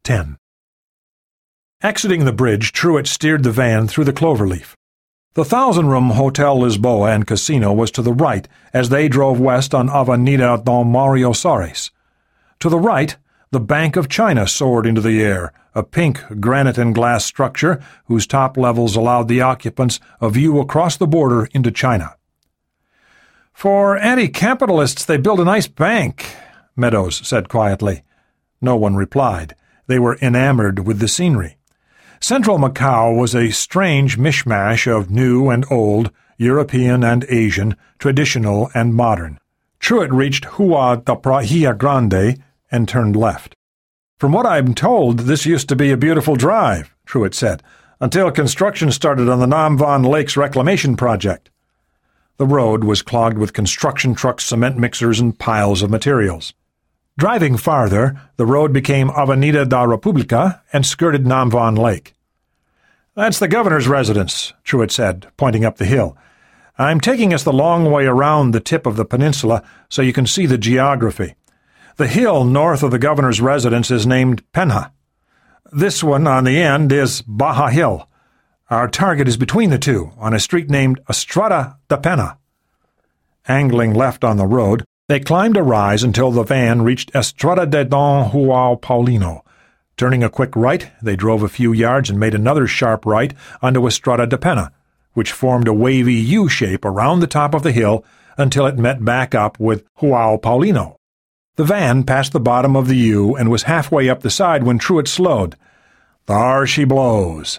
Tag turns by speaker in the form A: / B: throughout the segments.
A: 10. Exiting the bridge, Truitt steered the van through the cloverleaf. The 1,000-room Hotel Lisboa and Casino was to the right as they drove west on Avenida Dom Mario Soares. To the right, the Bank of China soared into the air, a pink granite and glass structure whose top levels allowed the occupants a view across the border into China. "For anti-capitalists, they build a nice bank," Meadows said quietly. No one replied. They were enamored with the scenery. Central Macau was a strange mishmash of new and old, European and Asian, traditional and modern. Truitt reached Rua da Praia Grande and turned left. "From what I'm told, this used to be a beautiful drive," Truitt said, "until construction started on the Nam Van Lakes reclamation project." The road was clogged with construction trucks, cement mixers, and piles of materials. Driving farther, the road became Avenida da República and skirted Nam Van Lake. "That's the governor's residence," Truitt said, pointing up the hill. "I'm taking us the long way around the tip of the peninsula so you can see the geography. The hill north of the governor's residence is named Penha. This one on the end is Baja Hill. Our target is between the two, on a street named Estrada da Penha." Angling left on the road, they climbed a rise until the van reached Estrada de Don João Paulino. Turning a quick right, they drove a few yards and made another sharp right onto Estrada de Penha, which formed a wavy U shape around the top of the hill until it met back up with João Paulino. The van passed the bottom of the U and was halfway up the side when Truitt slowed. "Thar she blows."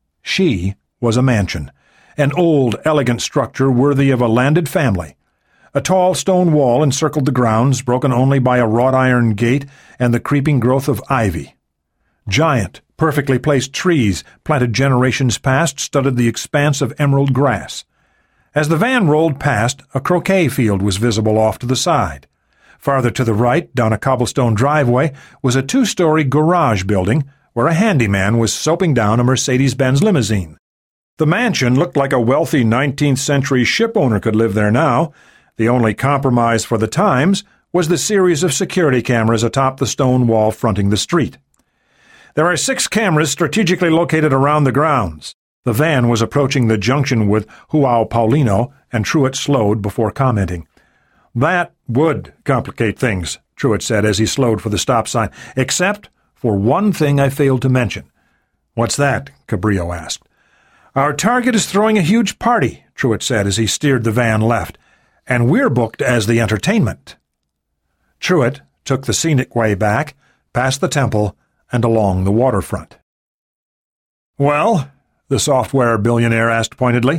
A: She was a mansion, an old, elegant structure worthy of a landed family. A tall stone wall encircled the grounds, broken only by a wrought-iron gate and the creeping growth of ivy. Giant, perfectly placed trees, planted generations past, studded the expanse of emerald grass. As the van rolled past, a croquet field was visible off to the side. Farther to the right, down a cobblestone driveway, was a two-story garage building where a handyman was soaping down a Mercedes-Benz limousine. The mansion looked like a wealthy 19th-century shipowner could live there now. The only compromise for the times was the series of security cameras atop the stone wall fronting the street. There are 6 cameras strategically located around the grounds. The van was approaching the junction with João Paulino, and Truitt slowed before commenting. "That would complicate things," Truitt said as he slowed for the stop sign, "except for one thing I failed to mention." "What's that?" Cabrillo asked. "Our target is throwing a huge party," Truitt said as he steered the van left, "and we're booked as the entertainment." Truitt took the scenic way back, past the temple, and along the waterfront. "Well?" the software billionaire asked pointedly.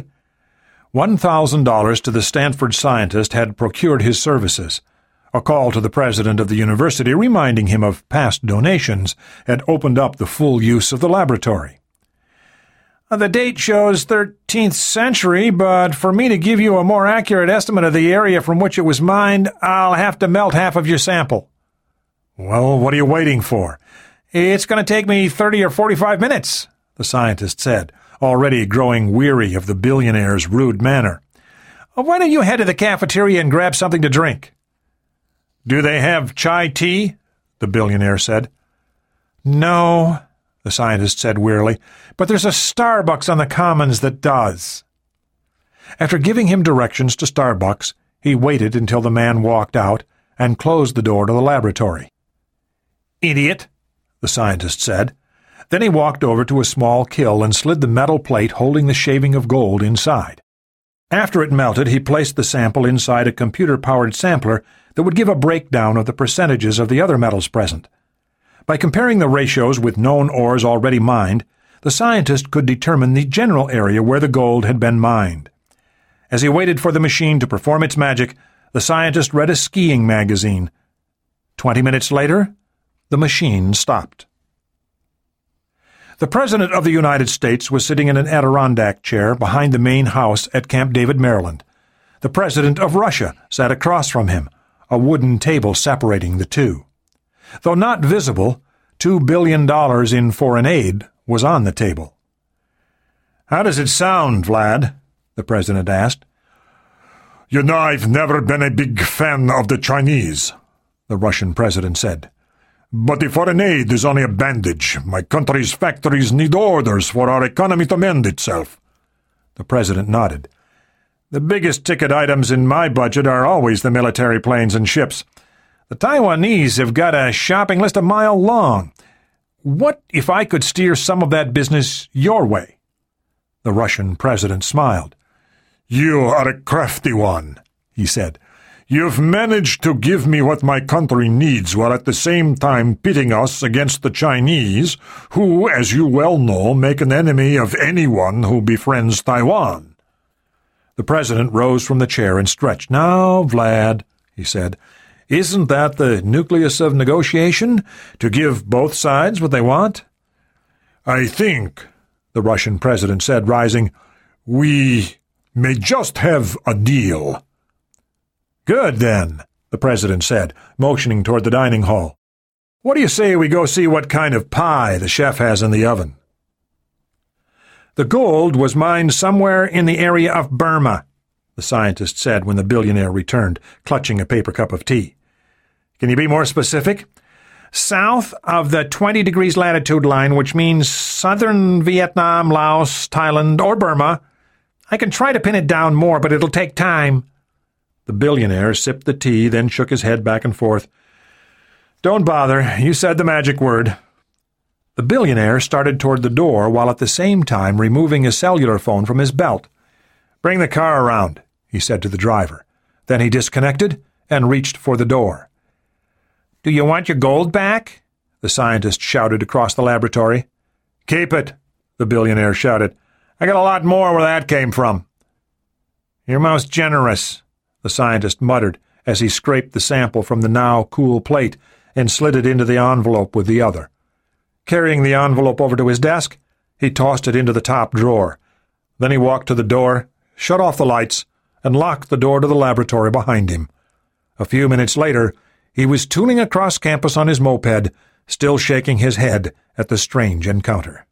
A: $1,000 to the Stanford scientist had procured his services. A call to the president of the university reminding him of past donations had opened up the full use of the laboratory. "The date shows 13th century, but for me to give you a more accurate estimate of the area from which it was mined, I'll have to melt half of your sample." "Well, what are you waiting for?" "It's going to take me 30 or 45 minutes, the scientist said, already growing weary of the billionaire's rude manner. "Why don't you head to the cafeteria and grab something to drink?" "Do they have chai tea?" the billionaire said. "No," the scientist said wearily, "but there's a Starbucks on the Commons that does." After giving him directions to Starbucks, he waited until the man walked out and closed the door to the laboratory. "Idiot," the scientist said. Then he walked over to a small kiln and slid the metal plate holding the shaving of gold inside. After it melted, he placed the sample inside a computer-powered sampler that would give a breakdown of the percentages of the other metals present. By comparing the ratios with known ores already mined, the scientist could determine the general area where the gold had been mined. As he waited for the machine to perform its magic, the scientist read a skiing magazine. 20 minutes later, the machine stopped. The President of the United States was sitting in an Adirondack chair behind the main house at Camp David, Maryland. The President of Russia sat across from him, a wooden table separating the two. Though not visible, $2 billion in foreign aid was on the table. "How does it sound, Vlad?" the President asked.
B: "You know, I've never been a big fan of the Chinese," the Russian President said. But the foreign aid is only a bandage. My country's factories need orders for our economy to mend itself.
A: The president nodded. The biggest ticket items in my budget are always the military planes and ships. The Taiwanese have got a shopping list a mile long. What if I could steer some of that business your way? The Russian president smiled.
B: You are a crafty one, he said. You've managed to give me what my country needs while at the same time pitting us against the Chinese, who, as you well know, make an enemy of anyone who befriends Taiwan.
A: The president rose from the chair and stretched. Now, Vlad, he said, isn't that the nucleus of negotiation, to give both sides what they want?
B: I think, the Russian president said, rising, we may just have a deal.
A: Good, then, the president said, motioning toward the dining hall. What do you say we go see what kind of pie the chef has in the oven? The gold was mined somewhere in the area of Burma, the scientist said when the billionaire returned, clutching a paper cup of tea. Can you be more specific? South of the 20 degrees latitude line, which means southern Vietnam, Laos, Thailand, or Burma. I can try to pin it down more, but it'll take time. The billionaire sipped the tea, then shook his head back and forth. Don't bother. You said the magic word. The billionaire started toward the door while at the same time removing his cellular phone from his belt. Bring the car around, he said to the driver. Then he disconnected and reached for the door. Do you want your gold back? The scientist shouted across the laboratory. Keep it, the billionaire shouted. I got a lot more where that came from. You're most generous, the scientist muttered as he scraped the sample from the now cool plate and slid it into the envelope with the other. Carrying the envelope over to his desk, he tossed it into the top drawer. Then he walked to the door, shut off the lights, and locked the door to the laboratory behind him. A few minutes later, he was tooling across campus on his moped, still shaking his head at the strange encounter.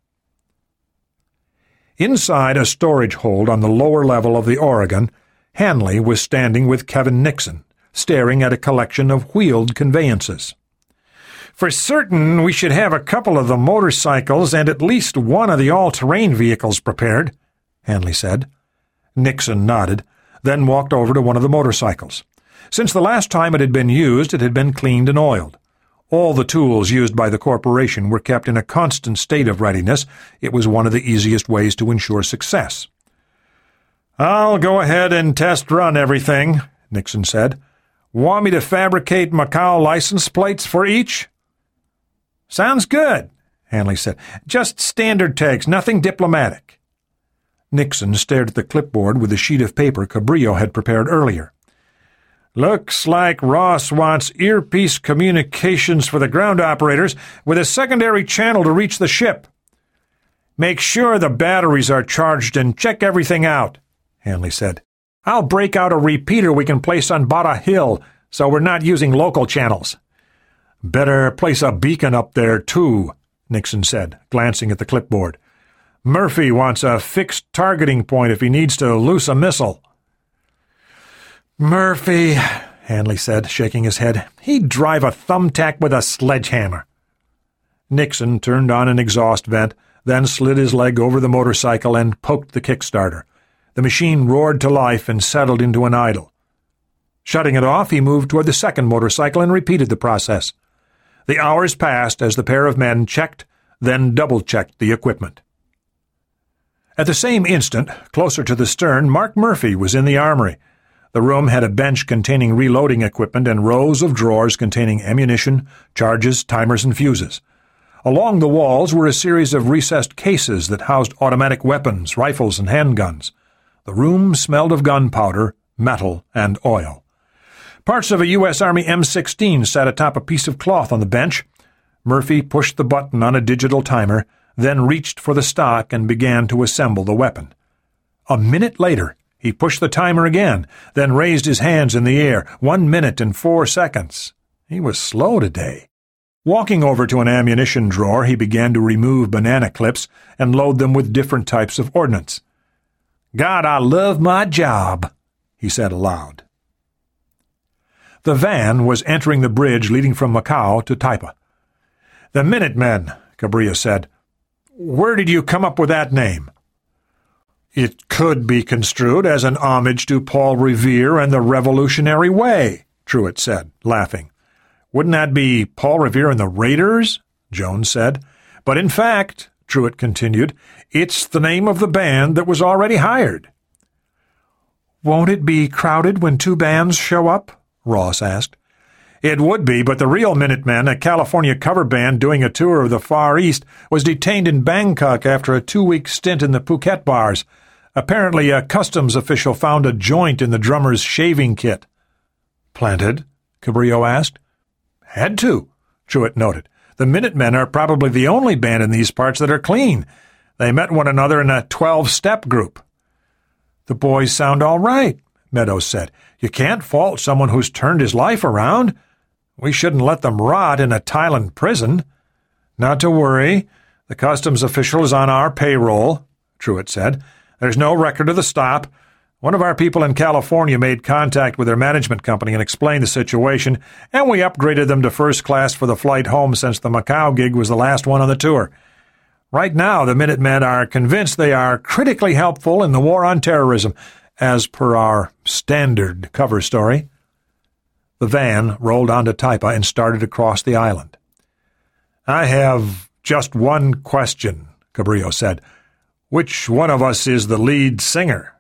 A: Inside a storage hold on the lower level of the Oregon, Hanley was standing with Kevin Nixon, staring at a collection of wheeled conveyances. For certain, we should have a couple of the motorcycles and at least one of the all-terrain vehicles prepared, Hanley said. Nixon nodded, then walked over to one of the motorcycles. Since the last time it had been used, it had been cleaned and oiled. All the tools used by the corporation were kept in a constant state of readiness. It was one of the easiest ways to ensure success. I'll go ahead and test run everything, Nixon said. Want me to fabricate Macau license plates for each? Sounds good, Hanley said. Just standard takes, nothing diplomatic. Nixon stared at the clipboard with the sheet of paper Cabrillo had prepared earlier. Looks like Ross wants earpiece communications for the ground operators with a secondary channel to reach the ship. Make sure the batteries are charged and check everything out, Hanley said. I'll break out a repeater we can place on Bada Hill so we're not using local channels. Better place a beacon up there, too, Nixon said, glancing at the clipboard. Murphy wants a fixed targeting point if he needs to loose a missile. Murphy, Hanley said, shaking his head. He'd drive a thumbtack with a sledgehammer. Nixon turned on an exhaust vent, then slid his leg over the motorcycle and poked the kickstarter. The machine roared to life and settled into an idle. Shutting it off, he moved toward the second motorcycle and repeated the process. The hours passed as the pair of men checked, then double-checked the equipment. At the same instant, closer to the stern, Mark Murphy was in the armory. The room had a bench containing reloading equipment and rows of drawers containing ammunition, charges, timers, and fuses. Along the walls were a series of recessed cases that housed automatic weapons, rifles, and handguns. The room smelled of gunpowder, metal, and oil. Parts of a U.S. Army M16 sat atop a piece of cloth on the bench. Murphy pushed the button on a digital timer, then reached for the stock and began to assemble the weapon. A minute later, he pushed the timer again, then raised his hands in the air. 1 minute and 4 seconds. He was slow today. Walking over to an ammunition drawer, he began to remove banana clips and load them with different types of ordnance. God, I love my job, he said aloud. The van was entering the bridge leading from Macau to Taipa. "The Minutemen," Cabrillo said. "Where did you come up with that name?" "It could be construed as an homage to Paul Revere and the Revolutionary Way," Truitt said, laughing. "Wouldn't that be Paul Revere and the Raiders?" Jones said. "But in fact," Truitt continued, "it's the name of the band that was already hired." "Won't it be crowded when two bands show up?" Ross asked. "It would be, but the real Minutemen, a California cover band doing a tour of the Far East, was detained in Bangkok after a 2-week stint in the Phuket bars. Apparently a customs official found a joint in the drummer's shaving kit." "Planted?" Cabrillo asked. "Had to," Truitt noted. "The Minutemen are probably the only band in these parts that are clean. They met one another in a 12-step group." "The boys sound all right," Meadows said. "You can't fault someone who's turned his life around. We shouldn't let them rot in a Thailand prison." "Not to worry. The customs official is on our payroll," Truitt said. "There's no record of the stop. One of our people in California made contact with their management company and explained the situation, and we upgraded them to first class for the flight home since the Macau gig was the last one on the tour. Right now, the Minutemen are convinced they are critically helpful in the war on terrorism, as per our standard cover story." The van rolled onto Taipa and started across the island. "I have just one question," Cabrillo said. "Which one of us is the lead singer?"